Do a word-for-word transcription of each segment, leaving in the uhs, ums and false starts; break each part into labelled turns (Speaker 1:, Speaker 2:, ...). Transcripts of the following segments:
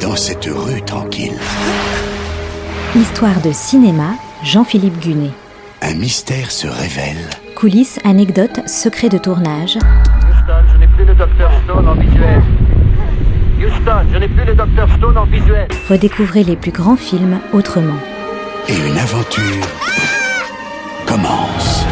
Speaker 1: dans cette rue tranquille.
Speaker 2: Histoire de cinéma, Jean-Philippe Gunet.
Speaker 1: Un mystère se révèle.
Speaker 2: Coulisses, anecdotes, secrets de tournage.
Speaker 3: Houston, je n'ai plus le docteur Stone en visuel. Houston, je n'ai plus le docteur Stone en visuel.
Speaker 2: Redécouvrez les plus grands films autrement.
Speaker 1: Et une aventure commence.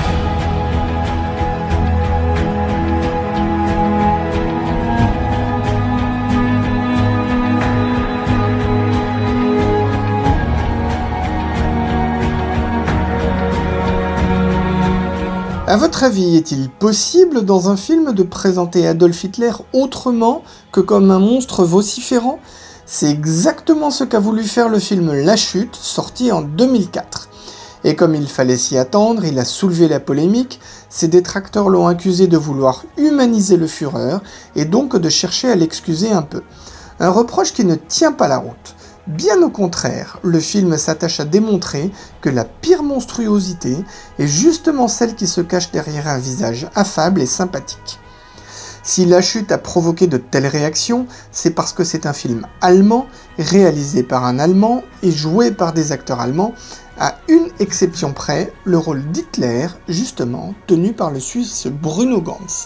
Speaker 4: À votre avis, est-il possible dans un film de présenter Adolf Hitler autrement que comme un monstre vociférant ? C'est exactement ce qu'a voulu faire le film La Chute, sorti en deux mille quatre. Et comme il fallait s'y attendre, il a soulevé la polémique, ses détracteurs l'ont accusé de vouloir humaniser le Führer et donc de chercher à l'excuser un peu. Un reproche qui ne tient pas la route. Bien au contraire, le film s'attache à démontrer que la pire monstruosité est justement celle qui se cache derrière un visage affable et sympathique. Si La Chute a provoqué de telles réactions, c'est parce que c'est un film allemand, réalisé par un Allemand et joué par des acteurs allemands, à une exception près, le rôle d'Hitler, justement, tenu par le Suisse Bruno Ganz.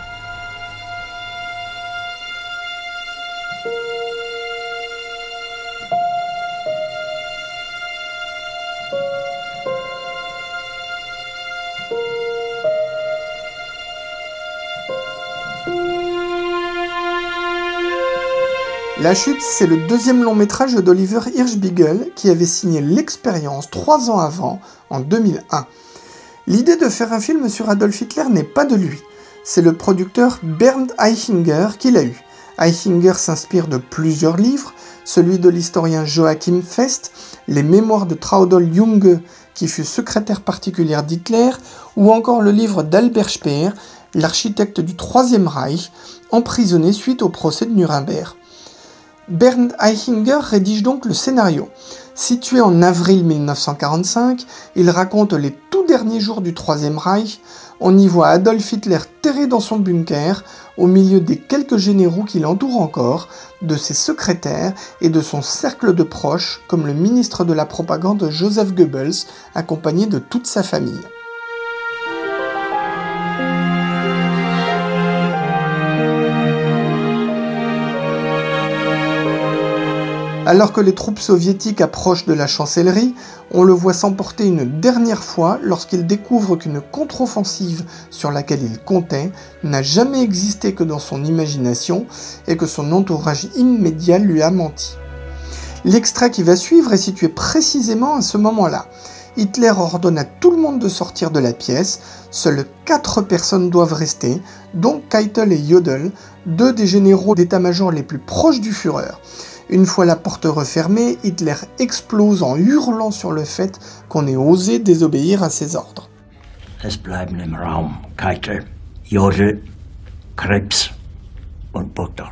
Speaker 4: La Chute, c'est le deuxième long métrage d'Oliver Hirschbiegel qui avait signé L'Expérience trois ans avant, en deux mille un. L'idée de faire un film sur Adolf Hitler n'est pas de lui, c'est le producteur Bernd Eichinger qui l'a eu. Eichinger s'inspire de plusieurs livres, celui de l'historien Joachim Fest, les mémoires de Traudl Junge qui fut secrétaire particulière d'Hitler, ou encore le livre d'Albert Speer, l'architecte du Troisième Reich, emprisonné suite au procès de Nuremberg. Bernd Eichinger rédige donc le scénario. Situé en avril mille neuf cent quarante-cinq, il raconte les tout derniers jours du Troisième Reich. On y voit Adolf Hitler terré dans son bunker, au milieu des quelques généraux qui l'entourent encore, de ses secrétaires et de son cercle de proches, comme le ministre de la propagande Joseph Goebbels, accompagné de toute sa famille. Alors que les troupes soviétiques approchent de la chancellerie, on le voit s'emporter une dernière fois lorsqu'il découvre qu'une contre-offensive sur laquelle il comptait n'a jamais existé que dans son imagination et que son entourage immédiat lui a menti. L'extrait qui va suivre est situé précisément à ce moment-là. Hitler ordonne à tout le monde de sortir de la pièce, seules quatre personnes doivent rester, dont Keitel et Jodl, deux des généraux d'état-major les plus proches du Führer. Une fois la porte refermée, Hitler explose en hurlant sur le fait qu'on ait osé désobéir à ses ordres.
Speaker 5: Es bleiben im Raum Keitel, Jodl, Krebs und Burgdorf.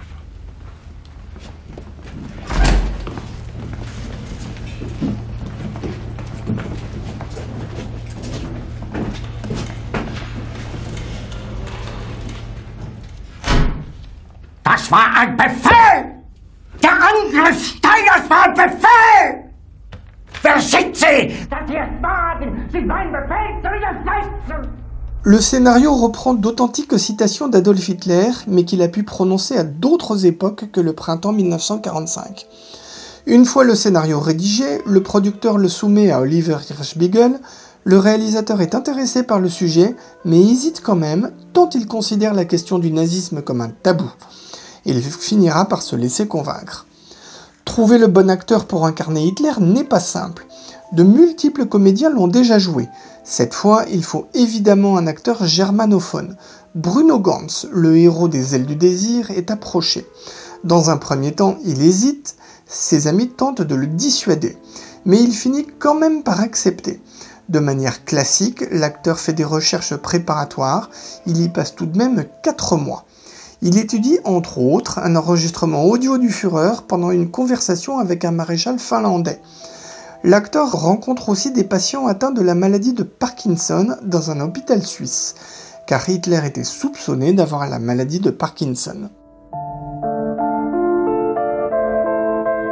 Speaker 6: Das war ein Befehl! Der Angriff Steiners war ein Befehl! Wer sind Sie, dass Sie es wagen, sich meinen Befehl zu widersetzen?
Speaker 4: Le scénario reprend d'authentiques citations d'Adolf Hitler, mais qu'il a pu prononcer à d'autres époques que le printemps mille neuf cent quarante-cinq. Une fois le scénario rédigé, le producteur le soumet à Oliver Hirschbiegel. Le réalisateur est intéressé par le sujet, mais hésite quand même, tant il considère la question du nazisme comme un tabou. Il finira par se laisser convaincre. Trouver le bon acteur pour incarner Hitler n'est pas simple. De multiples comédiens l'ont déjà joué. Cette fois, il faut évidemment un acteur germanophone. Bruno Ganz, le héros des Ailes du désir, est approché. Dans un premier temps, il hésite, ses amis tentent de le dissuader. Mais il finit quand même par accepter. De manière classique, l'acteur fait des recherches préparatoires, il y passe tout de même quatre mois. Il étudie entre autres un enregistrement audio du Führer pendant une conversation avec un maréchal finlandais. L'acteur rencontre aussi des patients atteints de la maladie de Parkinson dans un hôpital suisse, car Hitler était soupçonné d'avoir la maladie de Parkinson.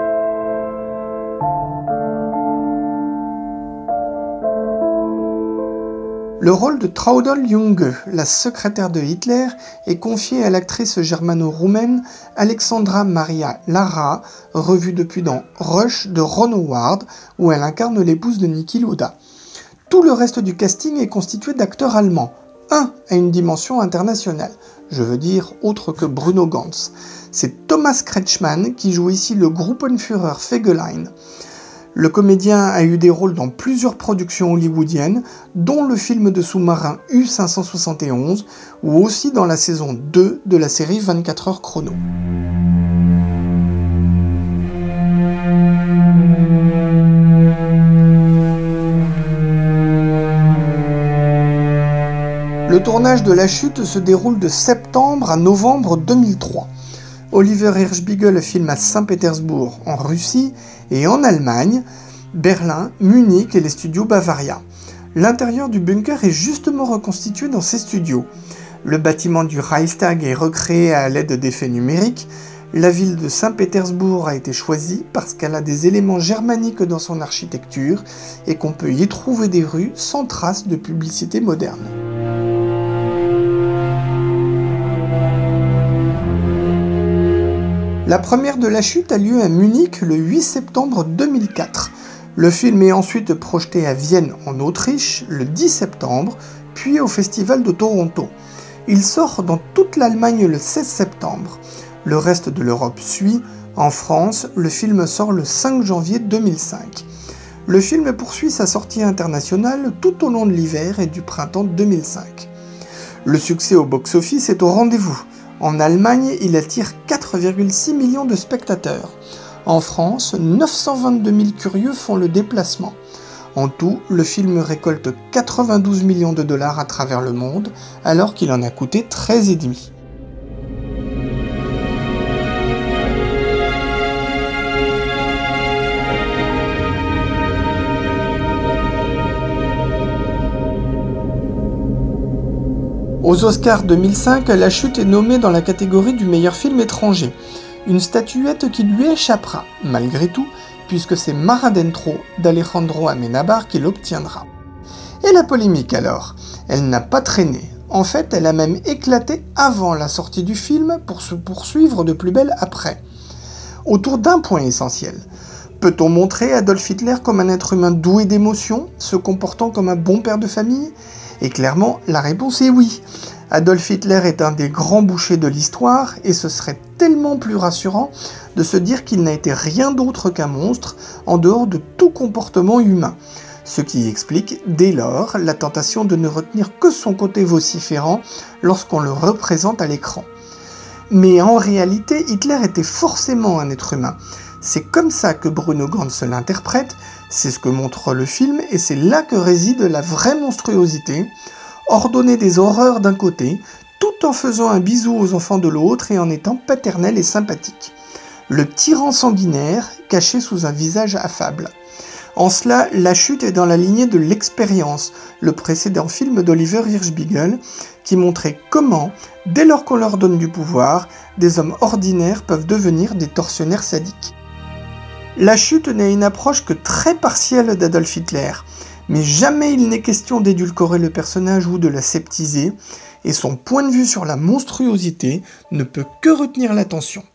Speaker 4: Le rôle de Traudl Junge, la secrétaire de Hitler, est confié à l'actrice germano-roumaine Alexandra Maria Lara, revue depuis dans Rush de Ron Howard, où elle incarne l'épouse de Niki Lauda. Tout le reste du casting est constitué d'acteurs allemands. Un a une dimension internationale, je veux dire autre que Bruno Ganz. C'est Thomas Kretschmann qui joue ici le Gruppenführer Fegelein. Le comédien a eu des rôles dans plusieurs productions hollywoodiennes, dont le film de sous-marin U cinq cent soixante et onze, ou aussi dans la saison deux de la série vingt-quatre heures chrono. Le tournage de La Chute se déroule de septembre à novembre deux mille trois. Oliver Hirschbiegel filme à Saint-Pétersbourg, en Russie, et en Allemagne, Berlin, Munich et les studios Bavaria. L'intérieur du bunker est justement reconstitué dans ces studios. Le bâtiment du Reichstag est recréé à l'aide d'effets numériques. La ville de Saint-Pétersbourg a été choisie parce qu'elle a des éléments germaniques dans son architecture et qu'on peut y trouver des rues sans traces de publicité moderne. La première de La Chute a lieu à Munich le huit septembre deux mille quatre. Le film est ensuite projeté à Vienne en Autriche le dix septembre, puis au Festival de Toronto. Il sort dans toute l'Allemagne le seize septembre. Le reste de l'Europe suit. En France, le film sort le cinq janvier deux mille cinq. Le film poursuit sa sortie internationale tout au long de l'hiver et du printemps deux mille cinq. Le succès au box-office est au rendez-vous. En Allemagne, il attire quatre virgule six millions de spectateurs. En France, neuf cent vingt-deux mille curieux font le déplacement. En tout, le film récolte quatre-vingt-douze millions de dollars à travers le monde, alors qu'il en a coûté treize virgule cinq. Aux Oscars deux mille cinq, La Chute est nommée dans la catégorie du meilleur film étranger. Une statuette qui lui échappera, malgré tout, puisque c'est Mar Adentro d'Alejandro Amenábar qui l'obtiendra. Et la polémique alors ? Elle n'a pas traîné. En fait, elle a même éclaté avant la sortie du film pour se poursuivre de plus belle après. Autour d'un point essentiel. Peut-on montrer Adolf Hitler comme un être humain doué d'émotions, se comportant comme un bon père de famille ? Et clairement, la réponse est oui. Adolf Hitler est un des grands bouchers de l'histoire, et ce serait tellement plus rassurant de se dire qu'il n'a été rien d'autre qu'un monstre, en dehors de tout comportement humain. Ce qui explique, dès lors, la tentation de ne retenir que son côté vociférant lorsqu'on le représente à l'écran. Mais en réalité, Hitler était forcément un être humain. C'est comme ça que Bruno Ganz l'interprète, c'est ce que montre le film, et c'est là que réside la vraie monstruosité, ordonner des horreurs d'un côté, tout en faisant un bisou aux enfants de l'autre et en étant paternel et sympathique. Le tyran sanguinaire, caché sous un visage affable. En cela, La Chute est dans la lignée de L'Expérience, le précédent film d'Oliver Hirschbiegel, qui montrait comment, dès lors qu'on leur donne du pouvoir, des hommes ordinaires peuvent devenir des tortionnaires sadiques. La Chute n'a une approche que très partielle d'Adolf Hitler, mais jamais il n'est question d'édulcorer le personnage ou de l'aseptiser, et son point de vue sur la monstruosité ne peut que retenir l'attention.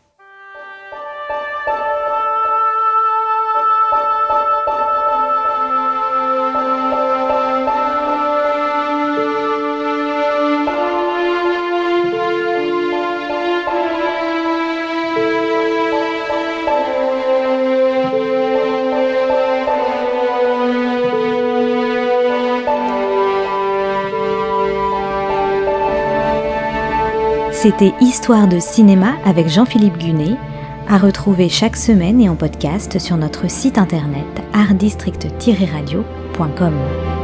Speaker 2: C'était Histoire de cinéma avec Jean-Philippe Gunet, à retrouver chaque semaine et en podcast sur notre site internet art district tiret radio point com.